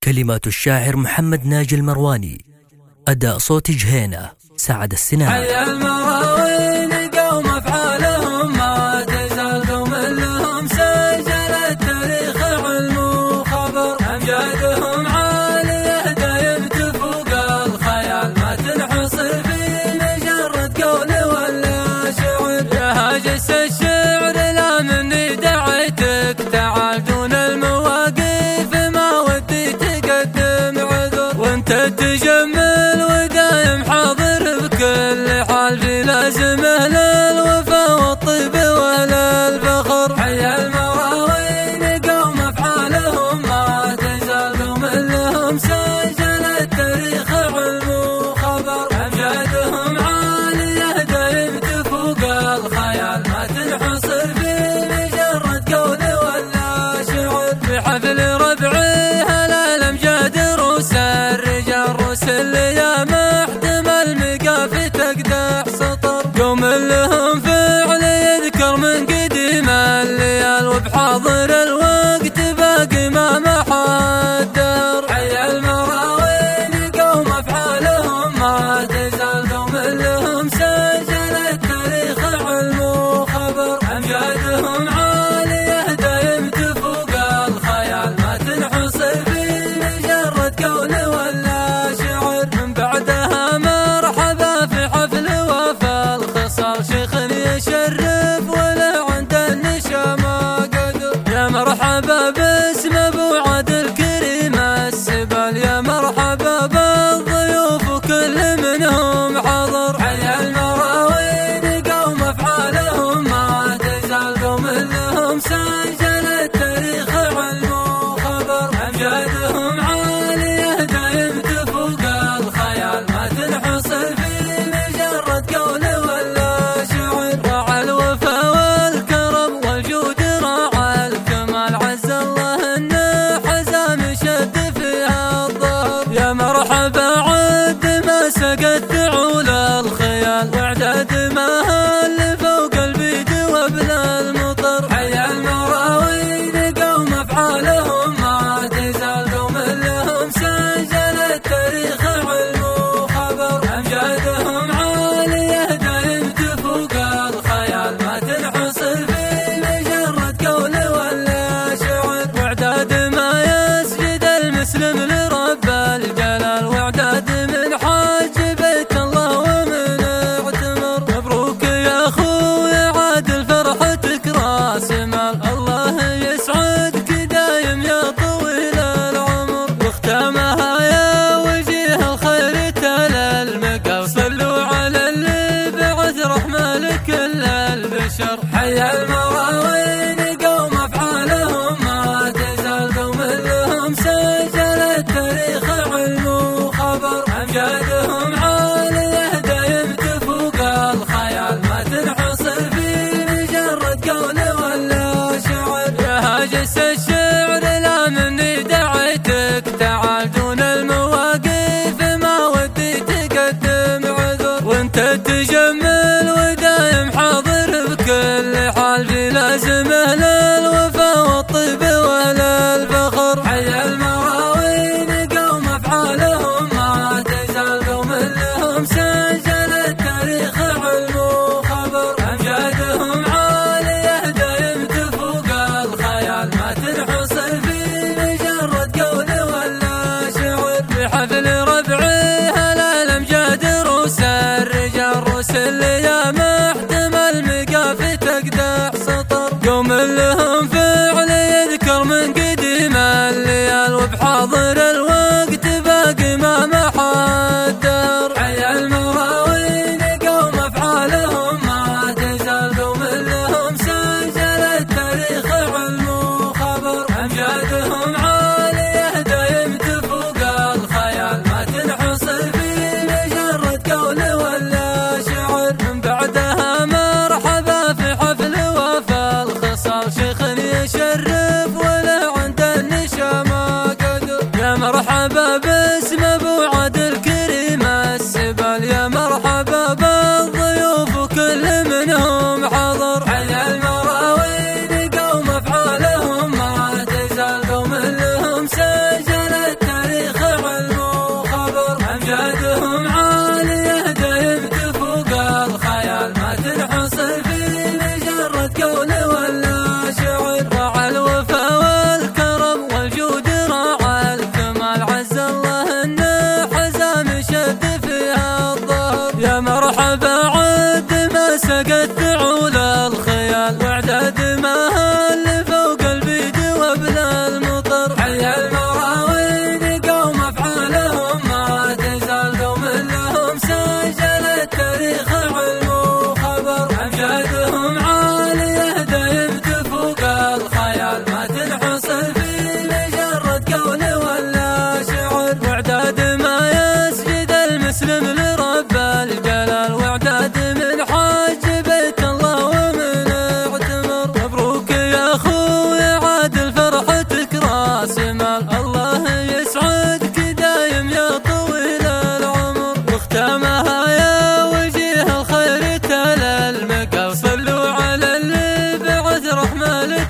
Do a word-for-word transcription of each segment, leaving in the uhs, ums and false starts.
كلمات الشاعر محمد ناجي المرواني، أداء صوت جهينة سعد السنان. حي المراوين قوم أفعالهم ما تزال قوم لهم سجل التاريخ علم وخبر، أمجادهم عالية دايم تفوق الخيال ما تنحصر في مجرد قول ولا شعر. يا هاجس الشعر لا مني دعيتك تعال دون المواقف ما ودي تقدم عذر، وانت تجمل ودايم حاضر بكل حال في لازمه للوفا والطيب ولا الفخر. حي المراوين قوم افعالهم ما تزال قوم لهم سجل التاريخ علم وخبر، امجادهم عاليه دايم تفوق الخيال ما تنحصر في مجرد قول ولا شعر. في حفل ربعي هلا الامجاد روس الرجال روس اللي محتمل مقاف تقدح سطر، قوم لهم فعل يذكر من قديم الليال وبحاضر الوقت باقي ما محدر. حي المراوين قوم افعالهم ما تزال قوم لهم سجل التاريخ علم وخبر، امجادهم عاليه دايم تفوق الخيال ما تنحصر في مجرد قول ولا شعر. من بعدها مرحبا في حفل وفا الخصال شيخ يشرف ولا عند النشامة قدر، يا مرحبا باسم ابو عاد الكريم السبال، يا مرحبا بالضيوف وكل منهم حضر. حي المراوين قوم افعالهم ما تزال قوم لهم سجل التاريخ علم وخبر، امجادهم عاليه دايم تفوق الخيال ما تنحصر في مجرد قول ولا شعر. راعى الوفا والكرم والجود راعى الكمال، عز الله انه حزام شد فيها الظهر، يا مرحبا عد ما سقت عول الخيال واعداد ما هل فوق البيد وابن المطر. حي المراوين قوم افعالهم ما تزال قوم لهم سجل التاريخ علم وخبر، امجادهم عاليه دايم تفوق الخيال ما تنحصر في مجرد قول ولا شعر. واعداد ما يسجد المسلم لرب الجلال، واعداد من حاج بيت الله ومن اعتمر، مبروك يا اخوي عادل فرحتك راس مال، الله يسعدك دايم يا طويل العمر، واختامها يا وجيه الخير تلا المقام، صلوا على اللي بعث رحمه لكل البشر. حي المراوين قوم افعالهم ما تزال قوم لهم سجل التاريخ علم وخبر، امجادهم عاليه دايم تفوق الخيال ما تنحصر في مجرد قول ولا شعر. يا هاجس الشعر لا مني دعيتك تعال دون المواقف ما ودي تقدم عذر، وانت تجمل ودايم حاضر بكل حال في لازمه للوفا والطيب ولا الفخر. حي المراوين قوم افعالهم ما تزال قوم لهم سجل التاريخ علم وخبر، امجادهم عاليه دايم تفوق الخيال ما تنحصر في مجرد قول ولا شعر. في حفل ربعي هلا الامجاد روس الرجال روس اللي محتمل مقاف تقدح سطر، قوم لهم فعل يذكر من قديم الليال وبحاضر الوقت باقي ما محدر. حي المراوين قوم افعالهم ما تزال قوم لهم سجل التاريخ علم وخبر، امجادهم عاليه دايم تفوق الخيال ما تنحصر في مجرد قول ولا شعر. من بعدها مرحبا في حفل وفا الخصال شيخ يشرف ولا عند النشامة قدر، يا مرحبا باسم ابو عاد الكريم السبال، يا مرحبا بالضيوف وكل منهم حضر. حي المراوين قوم افعالهم ما تزال قوم لهم سجل التاريخ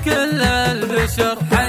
كل البشر.